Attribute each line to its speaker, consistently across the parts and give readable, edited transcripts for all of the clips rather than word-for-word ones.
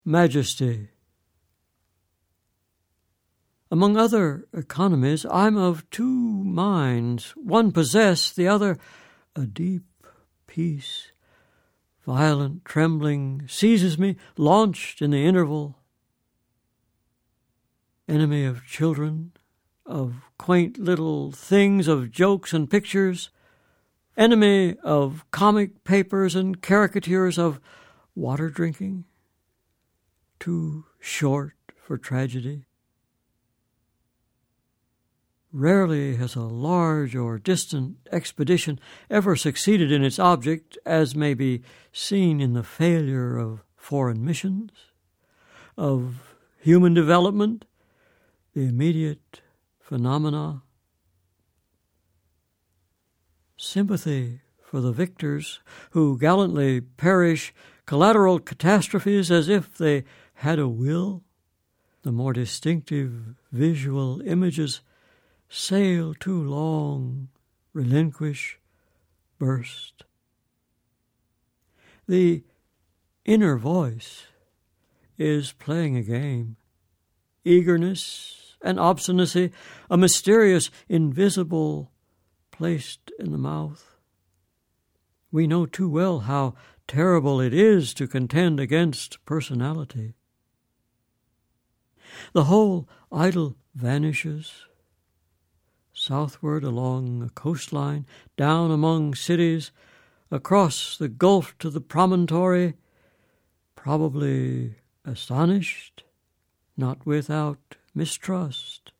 Speaker 1: majesty. Among other economies, I'm of two minds. One possessed, the other a deep peace. Violent trembling seizes me, launched in the interval. Enemy of children, of quaint little things, of jokes and pictures. Enemy of comic papers and caricatures, of water drinking. Too short for tragedy. Rarely has a large or distant expedition ever succeeded in its object, as may be seen in the failure of foreign missions, of human development, the immediate phenomena. Sympathy for the victors who gallantly perish collateral catastrophes as if they had a will. The more distinctive visual images sail too long, relinquish, burst. The inner voice is playing a game. Eagerness and obstinacy, a mysterious, invisible, placed in the mouth. We know too well how terrible it is to contend against personality. The whole idyll vanishes. Southward along the coastline, down among cities, across the gulf to the promontory, probably astonished, not without mistrust.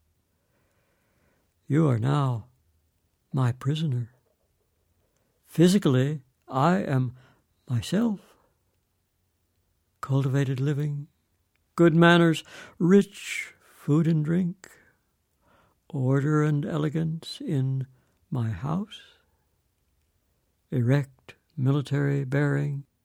Speaker 1: You are now my prisoner. Physically, I am myself. Cultivated living, good manners, rich food and drink, order and elegance in my house, erect military bearing,